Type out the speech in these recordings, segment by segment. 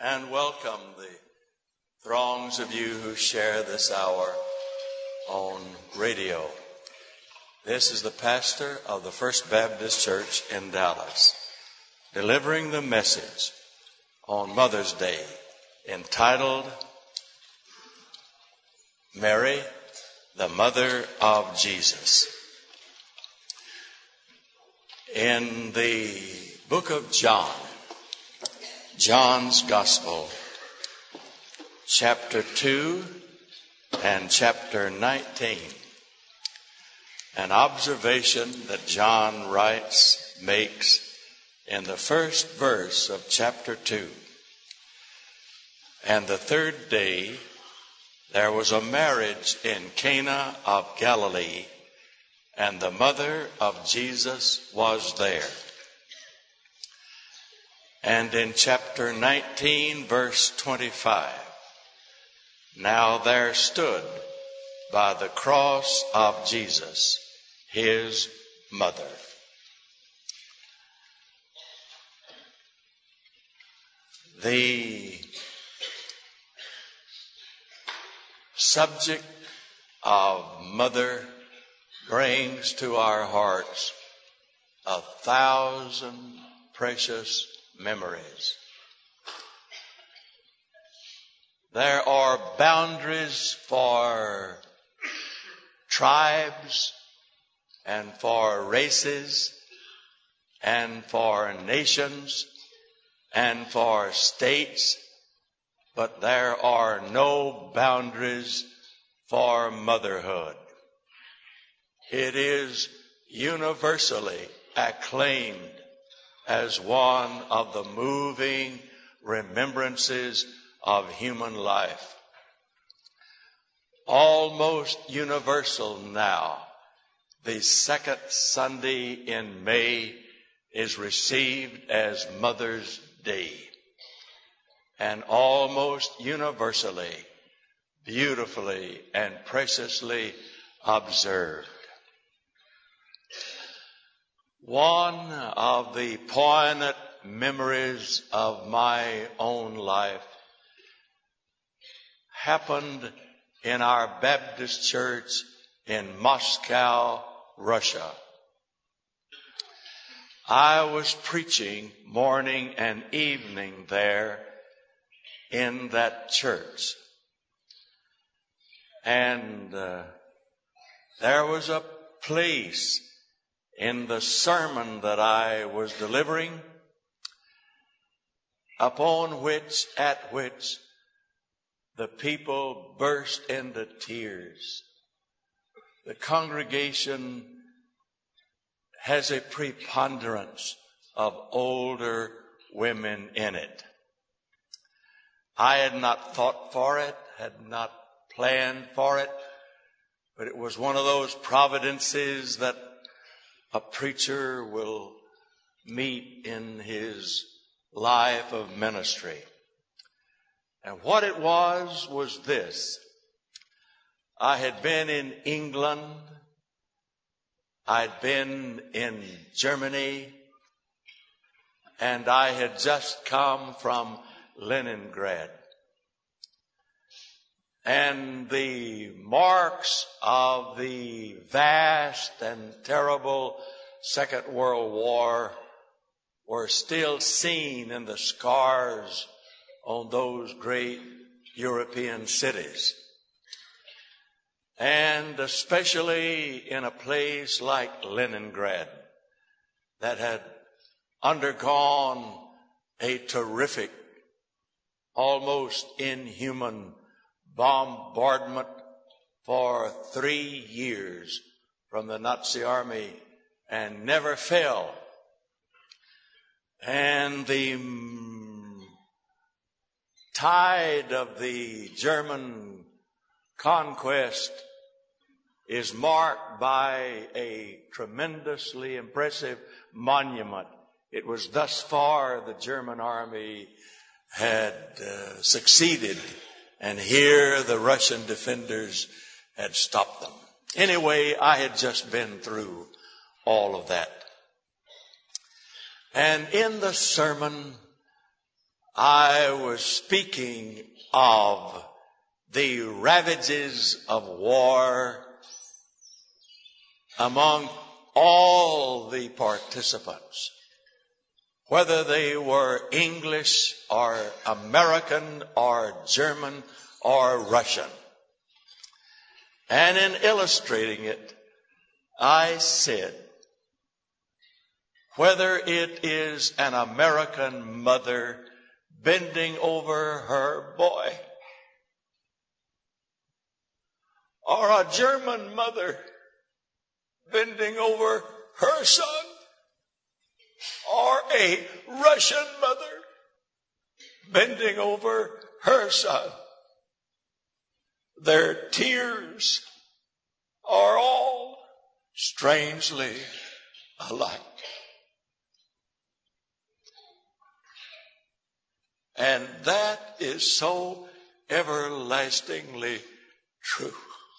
and welcome the throngs of you who share this hour on radio. This is the pastor of the First Baptist Church in Dallas, delivering the message on Mother's Day entitled, Mary, the Mother of Jesus. In the book of John, John's Gospel, chapter 2 and chapter 19, an observation that John makes in the first verse of chapter 2. And the third day, there was a marriage in Cana of Galilee, and the mother of Jesus was there. And in chapter 19, verse 25, now there stood by the cross of Jesus his mother. The subject of mother brings to our hearts 1,000 precious memories. There are boundaries for tribes and for races and for nations and for states, but there are no boundaries for motherhood. It is universally acclaimed as one of the moving remembrances of human life. Almost universal now, the second Sunday in May is received as Mother's Day, and almost universally, beautifully and preciously observed. One of the poignant memories of my own life happened in our Baptist church in Moscow, Russia. I was preaching morning and evening there in that church. And there was a place in the sermon that I was delivering at which the people burst into tears. The congregation has a preponderance of older women in it. I had not thought for it, had not planned for it, but it was one of those providences that a preacher will meet in his life of ministry. And what it was this. I had been in England. I'd been in Germany. And I had just come from Leningrad. And the marks of the vast and terrible Second World War were still seen in the scars on those great European cities. And especially in a place like Leningrad that had undergone a terrific, almost inhuman bombardment for 3 years from the Nazi army and never fell. And the tide of the German conquest is marked by a tremendously impressive monument. It was thus far the German army had succeeded, and here the Russian defenders had stopped them. Anyway, I had just been through all of that. And in the sermon, I was speaking of the ravages of war among all the participants, whether they were English or American or German or Russian. And in illustrating it, I said, whether it is an American mother bending over her boy, or a German mother bending over her son, or a Russian mother bending over her son, their tears are all strangely alike. And that is so everlastingly true.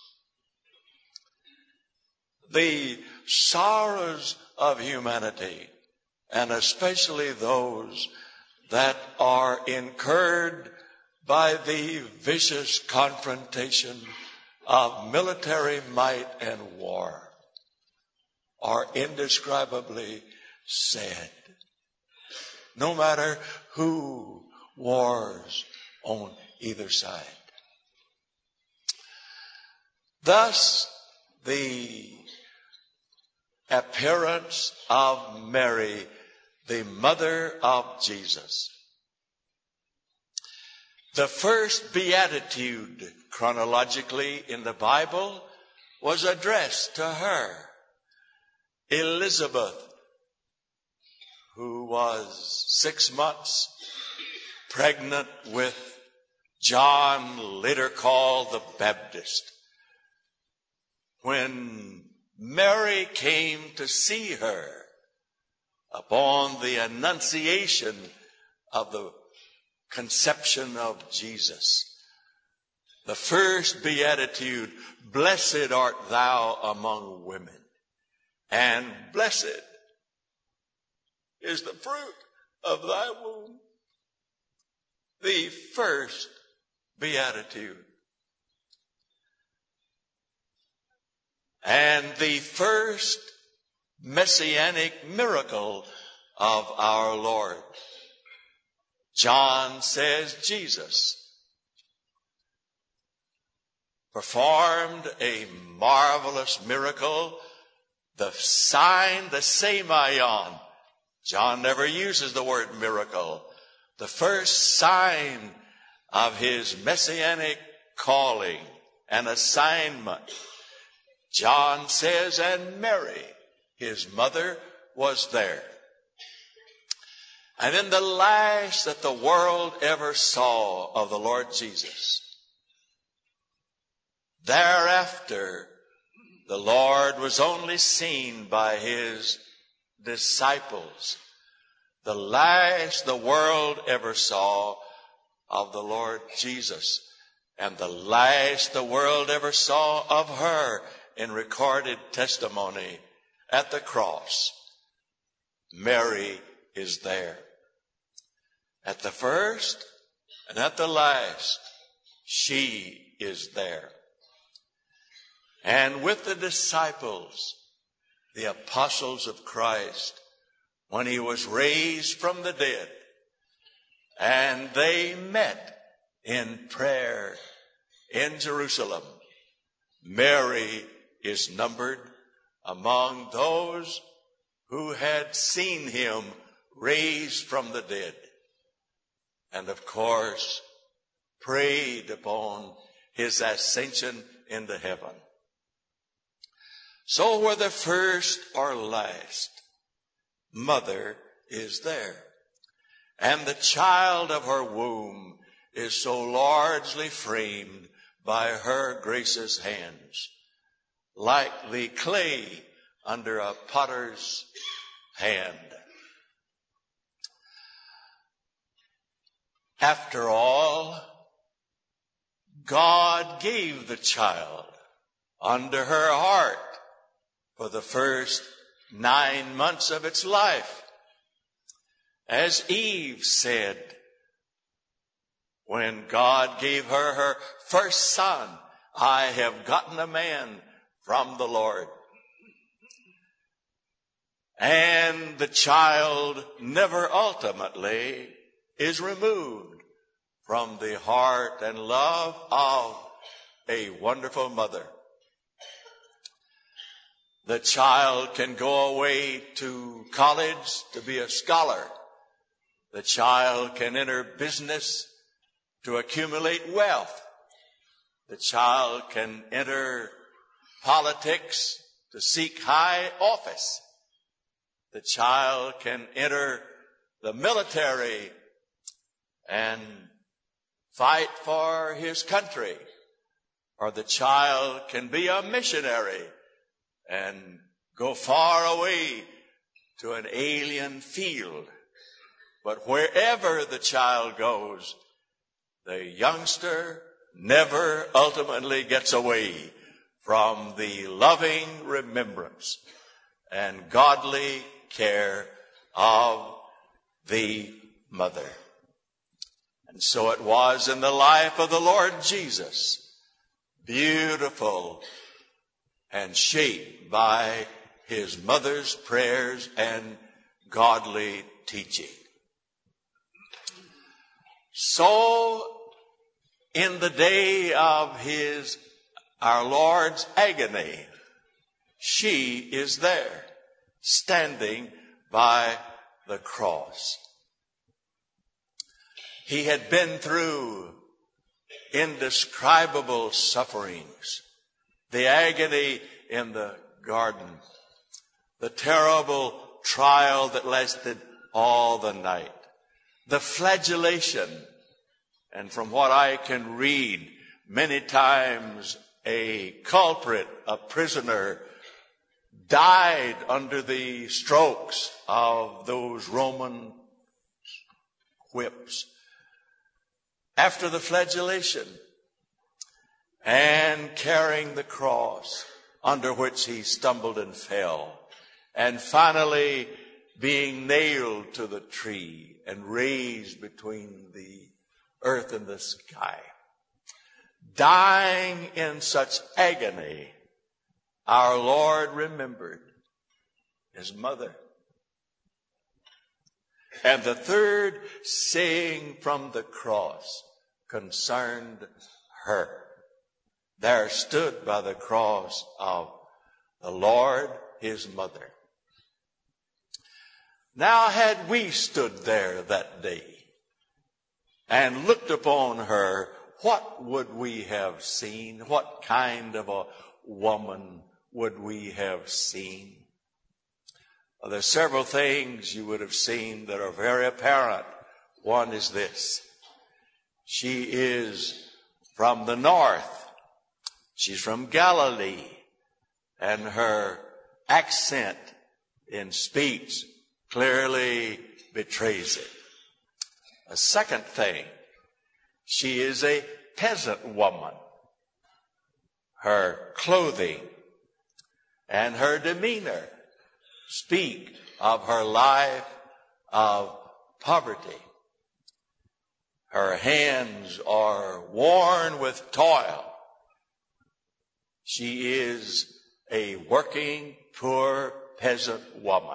The sorrows of humanity, and especially those that are incurred by the vicious confrontation of military might and war, are indescribably sad. No matter who wars on either side. Thus, the appearance of Mary, the mother of Jesus. The first beatitude chronologically in the Bible was addressed to her. Elizabeth, who was 6 months pregnant with John, later called the Baptist. When Mary came to see her upon the annunciation of the conception of Jesus, the first beatitude, blessed art thou among women, and blessed is the fruit of thy womb. The first beatitude. And the first messianic miracle of our Lord. John says Jesus performed a marvelous miracle, the sign, the semeion. John never uses the word miracle. The first sign of his messianic calling and assignment. John says, and Mary, his mother, was there. And in the last that the world ever saw of the Lord Jesus, thereafter, the Lord was only seen by his disciples. The last the world ever saw of the Lord Jesus, and the last the world ever saw of her in recorded testimony at the cross. Mary is there. At the first and at the last, she is there. And with the disciples, the apostles of Christ, when he was raised from the dead, and they met in prayer in Jerusalem, Mary is numbered among those who had seen him raised from the dead. And of course, prayed upon his ascension into heaven. So whether first or last, mother is there. And the child of her womb is so largely framed by her gracious hands, like the clay under a potter's hand. After all, God gave the child under her heart for the first 9 months of its life. As Eve said, when God gave her her first son, I have gotten a man from the Lord. And the child never ultimately is removed from the heart and love of a wonderful mother. The child can go away to college to be a scholar. The child can enter business to accumulate wealth. The child can enter politics to seek high office. The child can enter the military and fight for his country. Or the child can be a missionary and go far away to an alien field. But wherever the child goes, the youngster never ultimately gets away from the loving remembrance and godly care of the mother. And so it was in the life of the Lord Jesus, beautiful and shaped by his mother's prayers and godly teaching. So, in the day of our Lord's agony, she is there, standing by the cross. He had been through indescribable sufferings, the agony in the garden, the terrible trial that lasted all the night, the flagellation, and from what I can read, many times a culprit, a prisoner, died under the strokes of those Roman whips. After the flagellation and carrying the cross under which he stumbled and fell, and finally being nailed to the tree and raised between the earth and the sky, dying in such agony, our Lord remembered his mother. And the third saying from the cross concerned her. There stood by the cross of the Lord his mother. Now had we stood there that day and looked upon her, what would we have seen? What kind of a woman would we have seen? Well, there's several things you would have seen that are very apparent. One is this. She is from the north. She's from Galilee. And her accent in speech clearly betrays it. A second thing, she is a peasant woman. Her clothing and her demeanor speak of her life of poverty. Her hands are worn with toil. She is a working, poor peasant woman.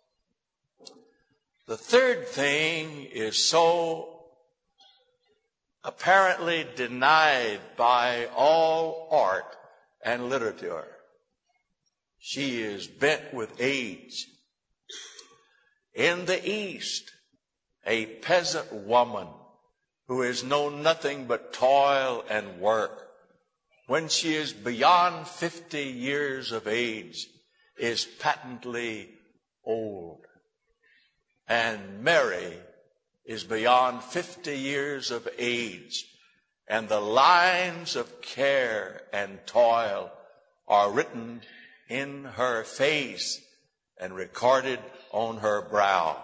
The third thing is so apparently denied by all art and literature. She is bent with age. In the East, a peasant woman who has known nothing but toil and work, when she is beyond 50 years of age, is patently old. And Mary is beyond 50 years of age, and the lines of care and toil are written in her face and recorded on her brow.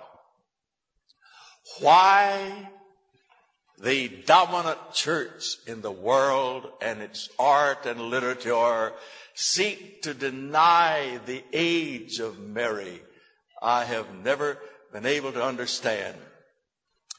Why the dominant church in the world and its art and literature seek to deny the age of Mary, I have never been able to understand.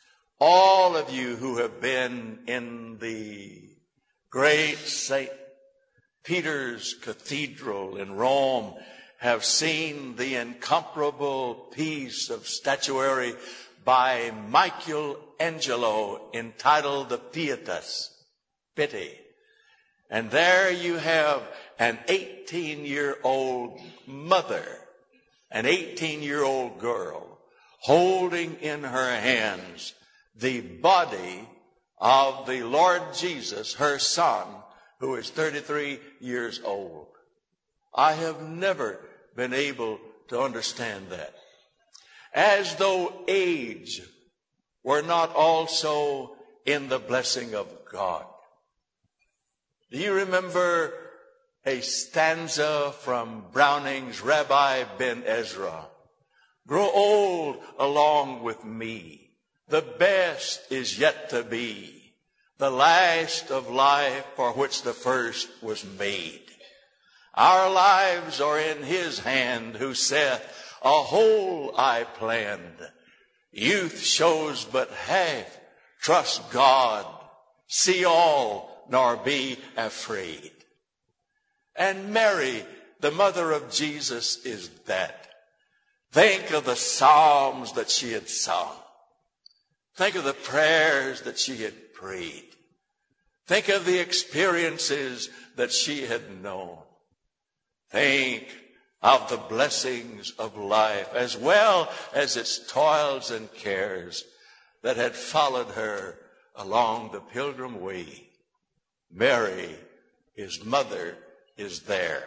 All of you who have been in the great St. Peter's Cathedral in Rome have seen the incomparable piece of statuary by Michelangelo entitled The Pietas, Pity. And there you have an 18-year-old mother, an 18-year-old girl, holding in her hands the body of the Lord Jesus, her son, who is 33 years old. I have never been able to understand that. As though age were not also in the blessing of God. Do you remember a stanza from Browning's Rabbi Ben Ezra? Grow old along with me. The best is yet to be. The last of life for which the first was made. Our lives are in his hand who saith, a whole I planned. Youth shows but half. Trust God. See all, nor be afraid. And Mary, the mother of Jesus, is that. Think of the psalms that she had sung. Think of the prayers that she had prayed. Think of the experiences that she had known. Think of the blessings of life as well as its toils and cares that had followed her along the pilgrim way. Mary, his mother, is there.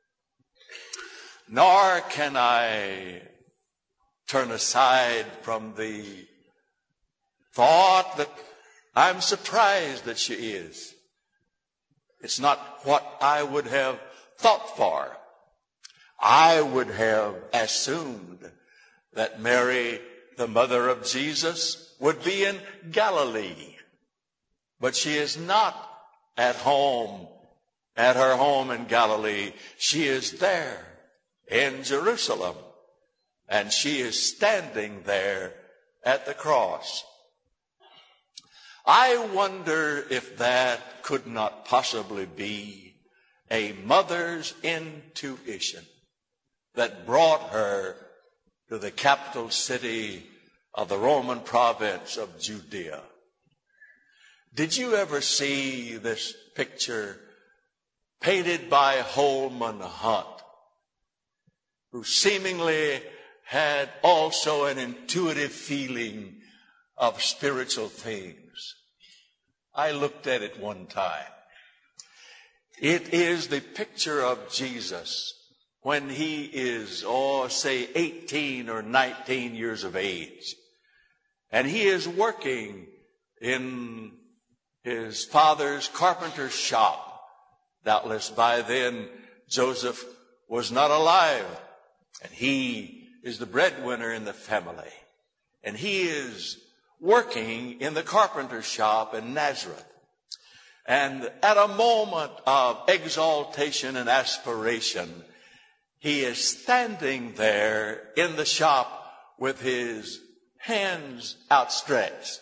Nor can I turn aside from the thought that I'm surprised that she is. It's not what I would have thought for. I would have assumed that Mary, the mother of Jesus, would be in Galilee. But she is not at home, at her home in Galilee. She is there in Jerusalem. And she is standing there at the cross. I wonder if that could not possibly be a mother's intuition that brought her to the capital city of the Roman province of Judea. Did you ever see this picture painted by Holman Hunt, who seemingly had also an intuitive feeling of spiritual things? I looked at it one time. It is the picture of Jesus when he is, say 18 or 19 years of age. And he is working in his father's carpenter's shop. Doubtless by then Joseph was not alive. And he is the breadwinner in the family. And he is working in the carpenter's shop in Nazareth. And at a moment of exaltation and aspiration, he is standing there in the shop with his hands outstretched.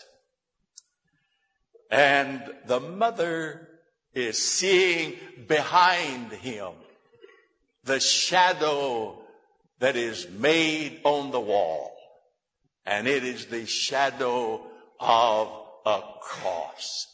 And the mother is seeing behind him the shadow that is made on the wall. And it is the shadow of a cross.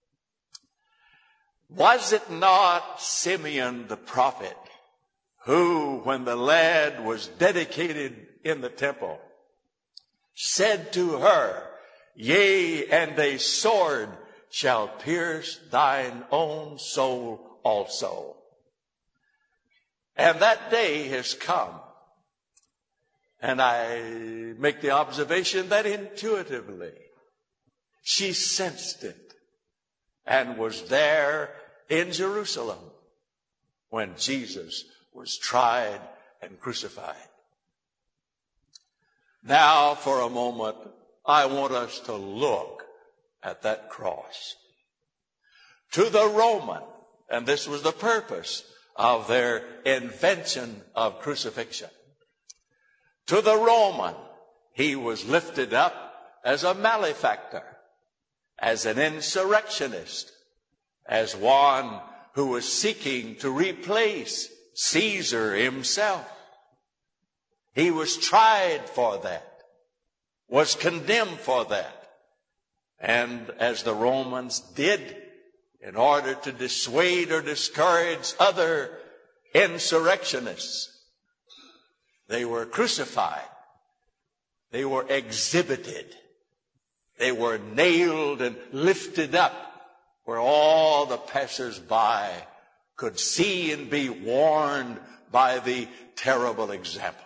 Was it not Simeon the prophet who, when the lad was dedicated in the temple, said to her, yea, and a sword shall pierce thine own soul also. And that day has come. And I make the observation that intuitively she sensed it and was there in Jerusalem when Jesus was tried and crucified. Now, for a moment, I want us to look at that cross. To the Roman, and this was the purpose of their invention of crucifixion. To the Roman, he was lifted up as a malefactor, as an insurrectionist, as one who was seeking to replace Caesar himself. He was tried for that, was condemned for that. And as the Romans did, in order to dissuade or discourage other insurrectionists, they were crucified. They were exhibited. They were nailed and lifted up where all the passers-by could see and be warned by the terrible example.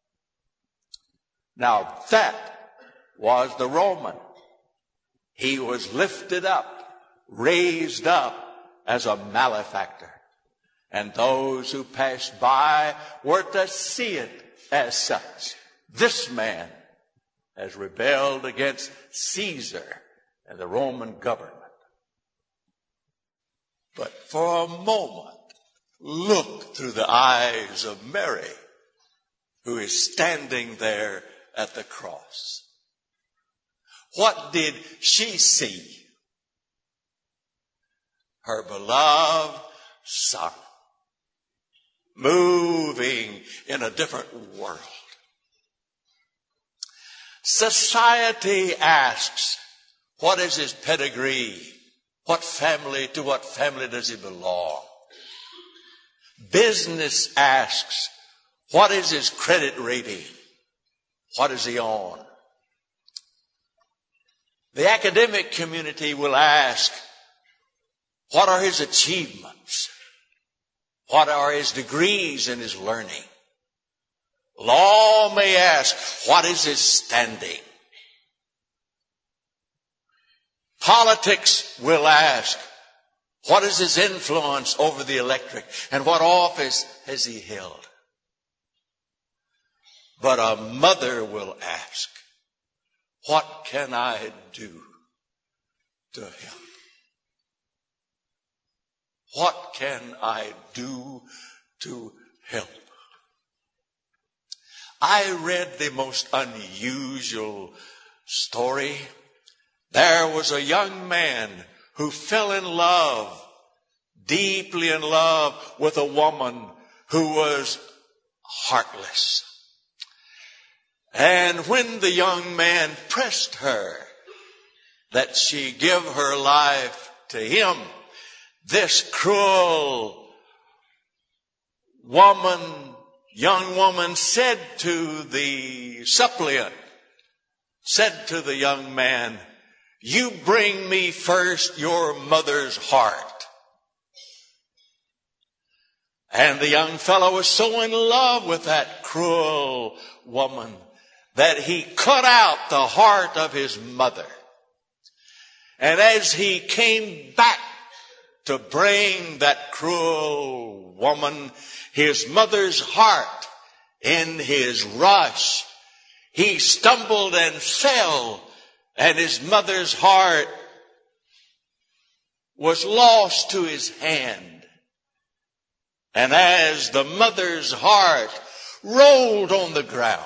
Now that was the Roman. He was lifted up, raised up as a malefactor. And those who passed by were to see it as such. This man has rebelled against Caesar and the Roman government. But for a moment, look through the eyes of Mary, who is standing there at the cross. What did she see? Her beloved Son, moving in a different world. Society asks, what is his pedigree? To what family does he belong? Business asks, what is his credit rating? What is he on? The academic community will ask, what are his achievements? What are his degrees in his learning? Law may ask, what is his standing? Politics will ask, what is his influence over the electorate? And what office has he held? But a mother will ask, what can I do to help? What can I do to help? I read the most unusual story. There was a young man who fell in love, deeply in love with a woman who was heartless. And when the young man pressed her that she give her life to him, this cruel young woman said to the suppliant, said to the young man, you bring me first your mother's heart. And the young fellow was so in love with that cruel woman that he cut out the heart of his mother. And as he came back to bring that cruel woman his mother's heart, in his rush, he stumbled and fell, and his mother's heart was lost to his hand. And as the mother's heart rolled on the ground,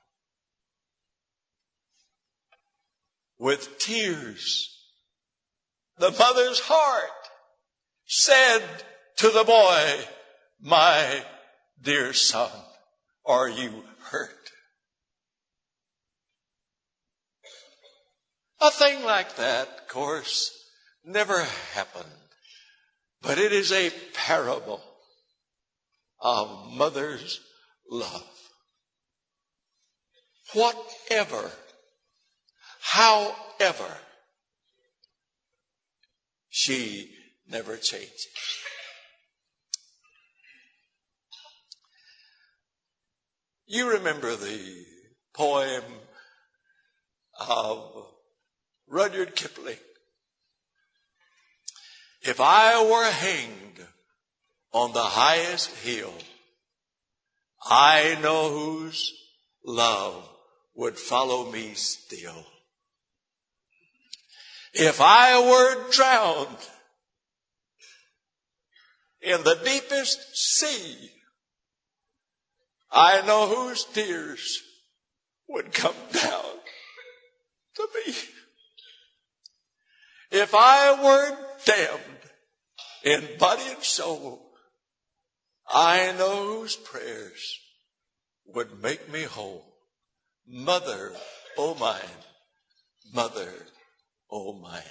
with tears, the mother's heart said to the boy, my dear son, are you hurt? A thing like that, of course, never happened. But it is a parable of mother's love. However, she never changes. You remember the poem of Rudyard Kipling. If I were hanged on the highest hill, I know whose love would follow me still. If I were drowned in the deepest sea, I know whose tears would come down to me. If I were damned in body and soul, I know whose prayers would make me whole. Mother, oh mine, mother, oh mine.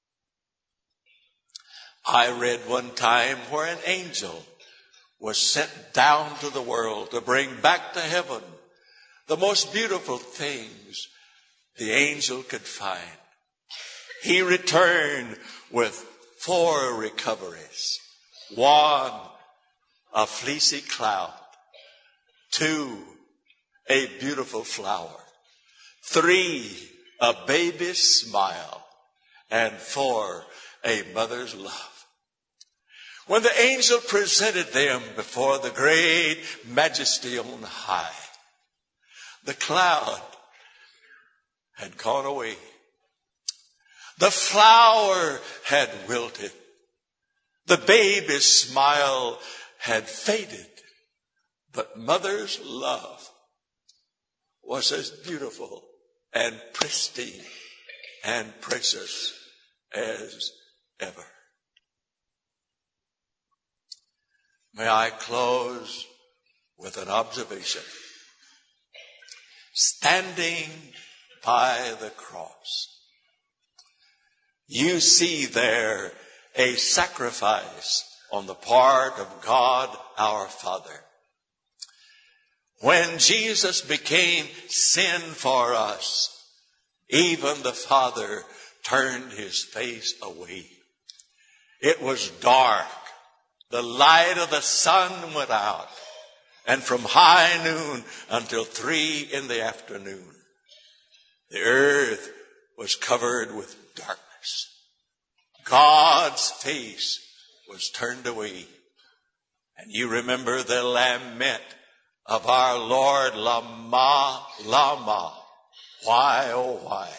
I read one time where an angel was sent down to the world to bring back to heaven the most beautiful things the angel could find. He returned with 4 recoveries. 1, a fleecy cloud. 2, a beautiful flower. 3, a baby's smile. And 4, a mother's love. When the angel presented them before the great majesty on high, the cloud had gone away. The flower had wilted. The baby's smile had faded. But mother's love was as beautiful and pristine and precious as ever. May I close with an observation. Standing by the cross, you see there a sacrifice on the part of God our Father. When Jesus became sin for us, even the Father turned his face away. It was dark. The light of the sun went out. And from high noon until 3 in the afternoon, the earth was covered with darkness. God's face was turned away. And you remember the lament of our Lord, Lama, Lama. Why, oh why?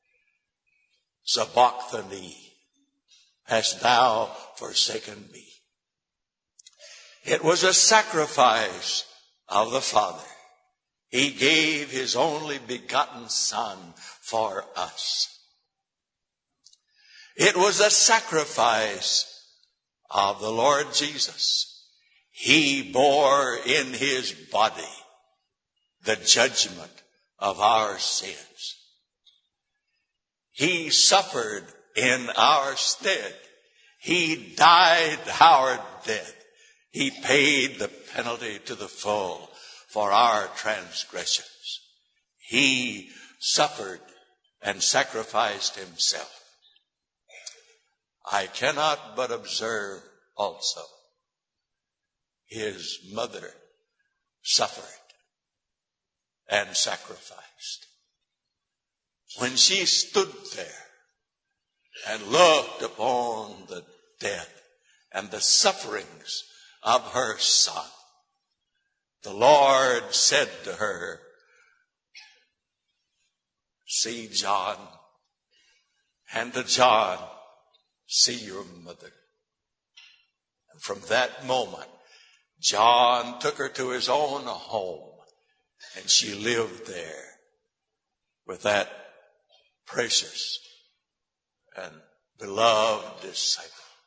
Sabachthani, hast thou forsaken me? It was a sacrifice of the Father. He gave his only begotten Son for us. It was a sacrifice of the Lord Jesus. He bore in his body the judgment of our sins. He suffered in our stead. He died our death. He paid the penalty to the full for our transgressions. He suffered and sacrificed himself. I cannot but observe also his mother suffered and sacrificed. When she stood there and looked upon the death and the sufferings of her Son, the Lord said to her, see John, and to John, see your mother. And from that moment, John took her to his own home, and she lived there with that precious and beloved disciple.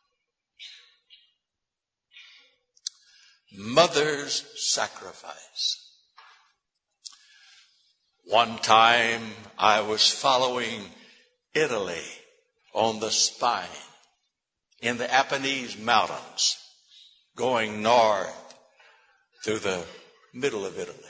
Mother's sacrifice. One time I was following Italy on the spine in the Apennines Mountains, going north through the middle of Italy.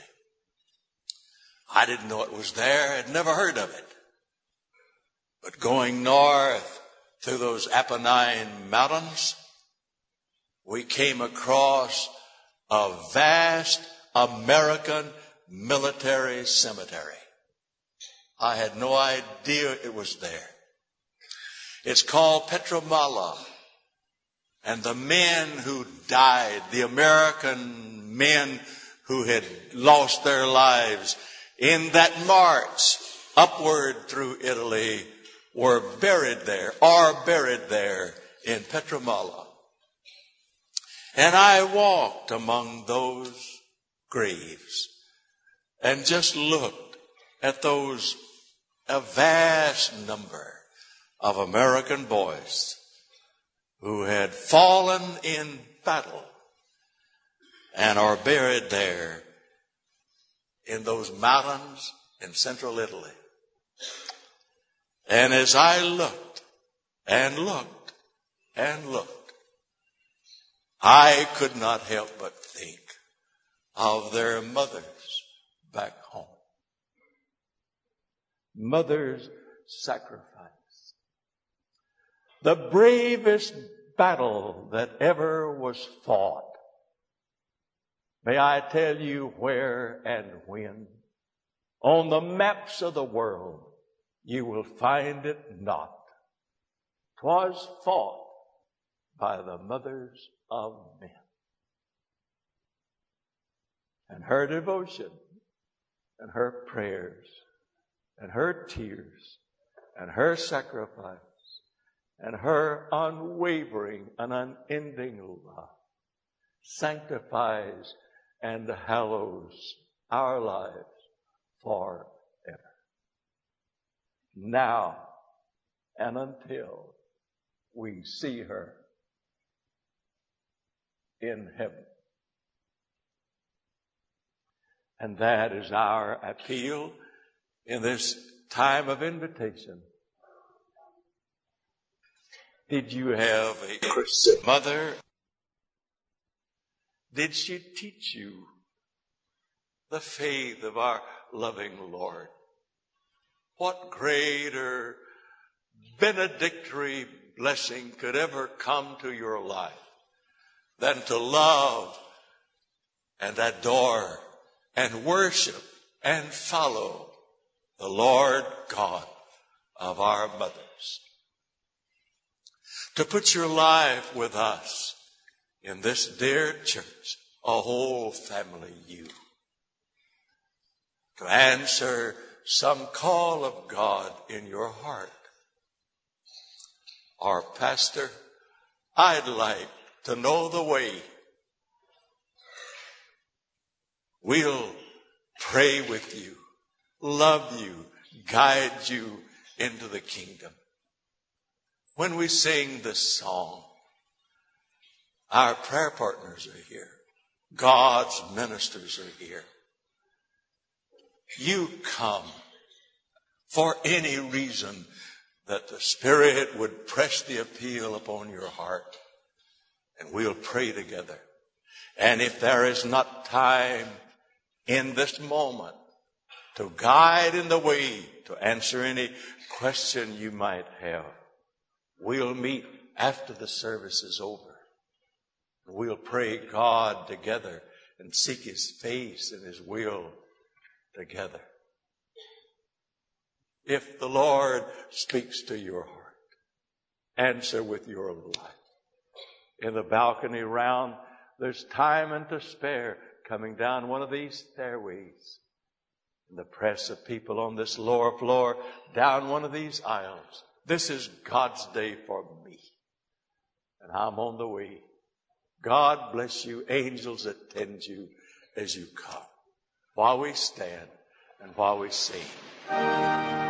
I didn't know it was there. I'd never heard of it. But going north through those Apennine Mountains, we came across a vast American military cemetery. I had no idea it was there. It's called Pietramala. And the men who died, the American men who had lost their lives in that march upward through Italy were buried there, are buried there in Pietramala. And I walked among those graves and just looked at those a vast number of American boys who had fallen in battle and are buried there in those mountains in central Italy. And as I looked and looked and looked, I could not help but think of their mothers back home. Mother's sacrifice. The bravest battle that ever was fought. May I tell you where and when? On the maps of the world, you will find it not. 'Twas fought by the mothers of men. And her devotion and her prayers and her tears and her sacrifice and her unwavering and unending love sanctifies and hallows our lives forever. Now and until we see her in heaven. And that is our appeal in this time of invitation. Did you have a Christian mother? Did she teach you the faith of our loving Lord? What greater benedictory blessing could ever come to your life than to love and adore and worship and follow the Lord God of our mothers? To put your life with us in this dear church, a whole family you. To answer some call of God in your heart. Our pastor, I'd like to know the way. We'll pray with you, love you, guide you into the kingdom. When we sing this song, our prayer partners are here. God's ministers are here. You come for any reason that the Spirit would press the appeal upon your heart, and we'll pray together. And if there is not time in this moment to guide in the way to answer any question you might have, we'll meet after the service is over. We'll pray God together and seek His face and His will together. If the Lord speaks to your heart, answer with your life. In the balcony round, there's time and to spare coming down one of these stairways. In the press of people on this lower floor, down one of these aisles. This is God's day for me. And I'm on the way. God bless you. Angels attend you as you come. While we stand and while we sing.